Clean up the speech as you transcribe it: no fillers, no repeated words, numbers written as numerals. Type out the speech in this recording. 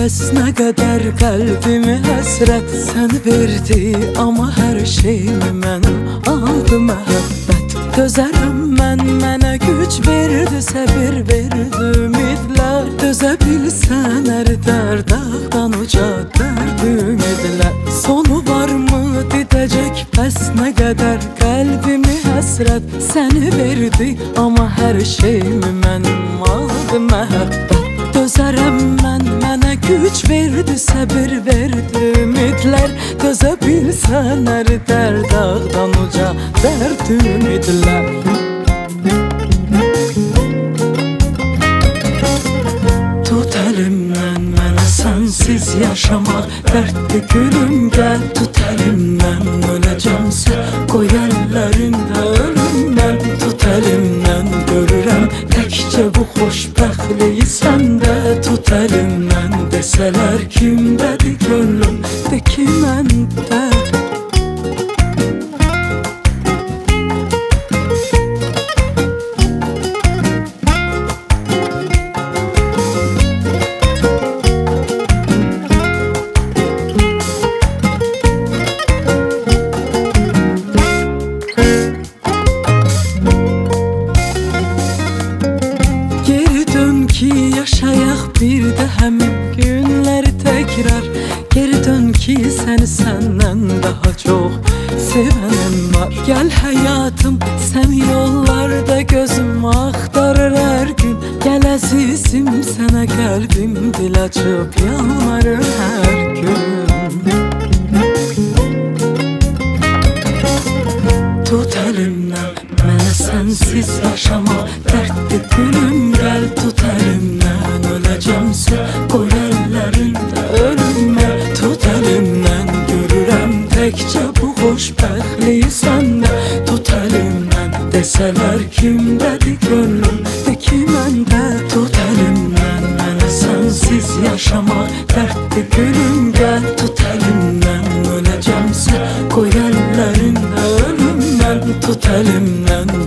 Bəs nə qədər qəlbimi həsrət sən verdi, amma hər şeyimi mənim aldı məhəbbət. Dözərəm mən, mənə güc verdi, səbir verdi, ümidlər. Dözə bilsən ərdər dağdan uca dərd ümidlər. Sonu varmı didəcək, bəs nə qədər qəlbimi həsrət səni verdi, amma hər şeyimi mənim aldı məhəbbət. Dözərəm mən, mənə güc verdi, səbir verdi, ümidlər. Dözə bilsən ərdər dağdan uca dərd ümidlər. Tut əlimdən mənə sənsiz yaşamaq dərdli gülüm, gəl. Tut əlimdən öləcəmsə qoy əllərində ölüm mən. Tut əlimdən görürəm təkcə bu xoşbəxtliyi səndə. Tut əlimdən desələr kimdədir gönlüm, de ki məndə. Yaşayaq bir də həmin günləri təkrar. Geri dön ki səni səndən daha çox sevənim var. Gəl həyatım, sən yollarda gözüm axtarır hər gün. Gəl əzizim, sənə qəlbim dil açıb yalvarır hər gün. Tut əlimdən mənə sənsiz yaşamaq dərdli gülüm, gəl. Tut əlimdən öləcəmsə qoy əllərində ölüm mən. Tut əlimdən görürəm təkcə bu xoşbəxtliyi səndə. Tut əlimdən desələr kimdədir gönlüm, de ki məndə. Tut əlimdən mənə sənsiz yaşamaq dərdli gülüm, gəl. Tut əlimdən öləcəmsə qoy əllərində ölüm mən. Tut əlimdən